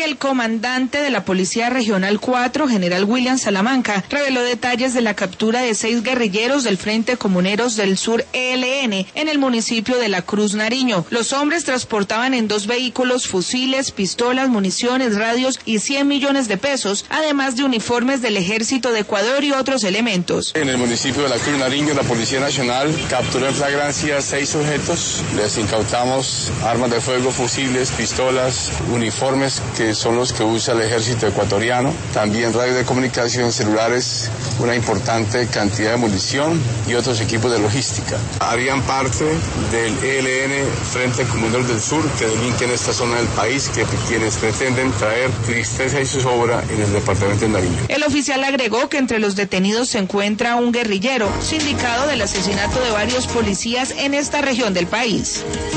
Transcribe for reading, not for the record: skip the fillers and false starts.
el comandante de la Policía Regional 4, general William Salamanca, reveló detalles de la captura de 6 guerrilleros del Frente Comuneros del Sur ELN en el municipio de La Cruz, Nariño. Los hombres transportaban en 2 vehículos fusiles, pistolas, municiones, radios y 100 millones de pesos, además de uniformes del Ejército de Ecuador y otros elementos. En el municipio de La Cruz, Nariño, la Policía Nacional capturó en flagrancia 6 sujetos. Les incautamos armas de fuego, fusiles, pistolas, uniformes que son los que usa el Ejército ecuatoriano, también radios de comunicación, celulares, una importante cantidad de munición y otros equipos de logística. Harían parte del ELN Frente Comuneros del Sur, que delinquen esta zona del país, que quienes pretenden traer tristeza y zozobra en el departamento de Nariño. El oficial agregó que entre los detenidos se encuentra un guerrillero, sindicado del asesinato de varios policías en esta región del país.